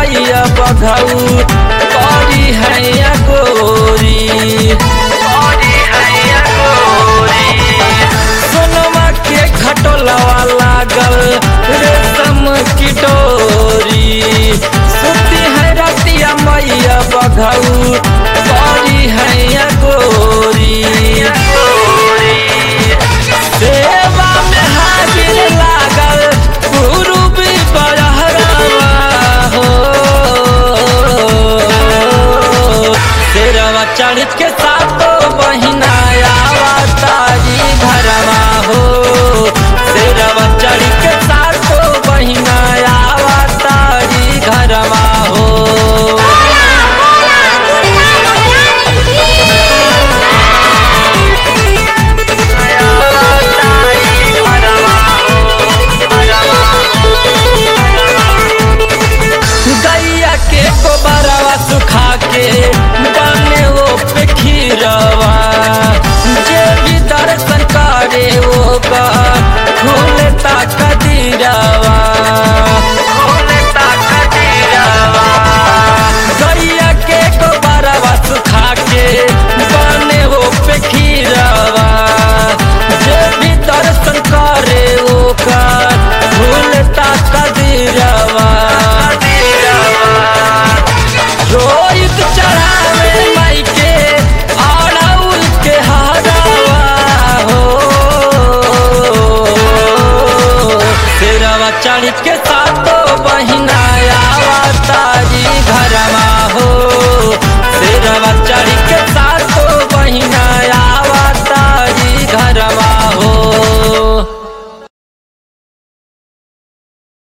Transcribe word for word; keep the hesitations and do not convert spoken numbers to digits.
मैया बघऊ बड़ी हैया गोरी बड़ी हैया गोरी। सोनमा के खटोलवा लागल रेशम की डोरी सुती है रतिया मैया बघऊ बड़ी हैया गोरी। सेवा में हाजिर लागल गुरु भी बरहरवा हो। शेरवा चढ़ के